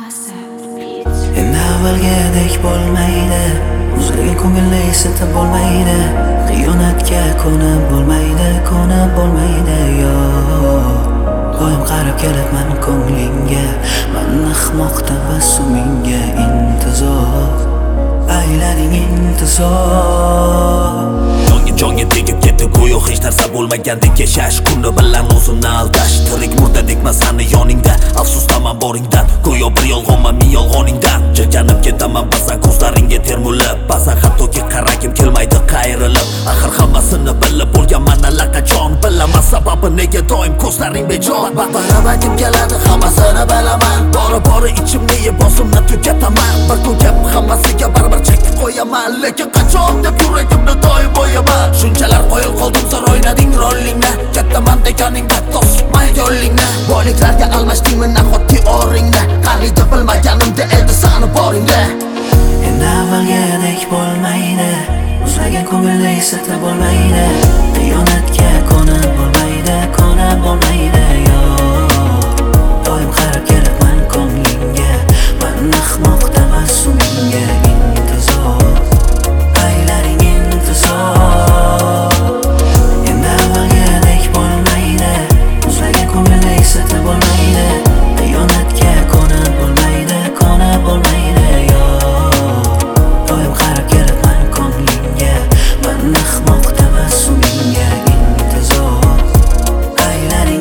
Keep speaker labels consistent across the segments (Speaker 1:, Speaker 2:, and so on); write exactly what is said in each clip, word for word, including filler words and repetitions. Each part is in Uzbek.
Speaker 1: Endi avvalgidek bo'lmaydi, muzlagan ko'ngilni eslatib bo'lmaydi, xiyonatga ko'nib bo'lmaydi, ko'nib bo'lmaydi yo. Doim qarab kelibman ko'nglingga, man ahmoq tabassumingga intizor, aylading intizor.
Speaker 2: Jonga jonga tegib ketdi go'yo hech narsa bo'lmagandek yashash, kuni bilan o'zimni aldash. Tirik murdadekman sani yoningda, afsusdaman boringdan, go'yo bir yolg'onman ming yolg'oningdan. Jirkanib ketaman ba'zan ko'zlaringga termulib, ba'zan hattoki qaragim kelmaydi qayrilib. Axir hammasini bilib bo'lganman allaqachon, bilaman sababi nega doim ko'zlaring bejon. Barabagim keladi hammasini bilaman, bori bori ichimni yeb bosimni tugataman. Bir kun gap hammasiga baribir chekib qo'yaman, lekin qachon deb yuragimni doim bo'yaman. Shunchalar qoyil qoldim zor o'ynading rolingni, kattaman deganingda to'smay yo'lingni. Boyliklarga almashdingmi nahotki oringni, qaniydi bilmaganimda edi sani boringda.
Speaker 1: Endi avvalgidek bo'lmaydi, muzlagan ko'ngilni eslatib bo'lmaydi, xiyonatga ko'nib bo'lmaydi, ko'nib bo'lmaydi yo. Doim qarab kelibman ko'nglingga, man ahmoq tabassumingga intizor, aylaring intizor. Endi avvalgidek bo'lmaydi, muzlagan ko'ngilni eslatib bo'lmaydi, xiyonatga ko'nib bo'lmaydi, ko'nib bo'lmaydi yo. Doim qarab kelibman ko'nglingga, man ahmoq tabassumingga intizor, aylaring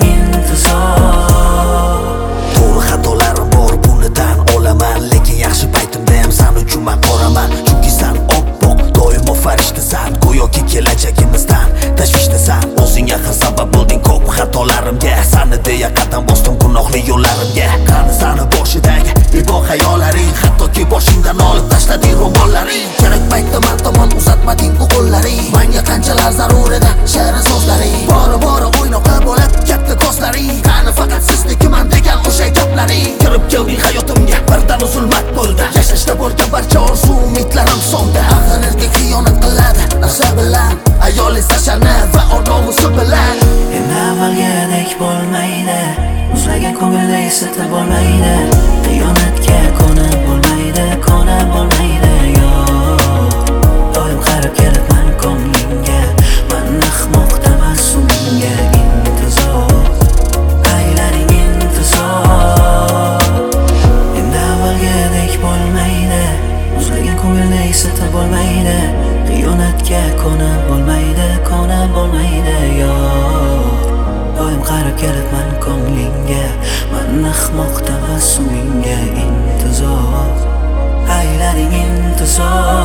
Speaker 1: intizor.
Speaker 2: To'g'ri xatolarim bor, bunidan olaman, lekin yaxshi paytimda ham san uchun man qoraman. Chunki san oppoq, doimo farishtasan, go'yoki kelajagimizdan tashvishdasan. O'zing axir sabab bo'lding ko'p xatolarimga, sani deya qadam bosdim gunohli yo'llarimga. Qani sani boshidagi ibo xayollaring, hattoki boshingdan olib tashlading ro'mollaring. Kerak paytda men tomon uzatmading bu qo'llaring, menga qanchalar zarur edi shirin so'zlaring. Bora bora o'ynoqi bo'lib ketdi ko'zlaring, qani faqat siznikiman degan o'sha gaplaring. Kirib kelding hayotimga, birdan zulmat bo'ldi, yashashda bo'lgan barcha orzu umidlarim so'ndi. Axir erkak xiyonat qiladi nafsi bilan, ayol esa sha'ni va or-nomusi bilan.
Speaker 1: Endi avvalgidek bo'lmaydi, muzlagan ko'ngilni eslatib bo'lmaydi, xiyonatga ko'nib bo'lmaydi, ko'nib bo'lmaydi yo. Doim qarab kelibman ko'nglingga, man ahmoq tabassumingga intizor, aylaring intizor. Endi avvalgidek bo'lmaydi, muzlagan ko'ngilni eslatib bo'lmaydi, xiyonatga ko'nib bo'lmaydi, ko'nib bo'lmaydi yo. Doim qarab kelibman ko'nglingga, man ahmoq tabassumingga intizor, aylaring intizor.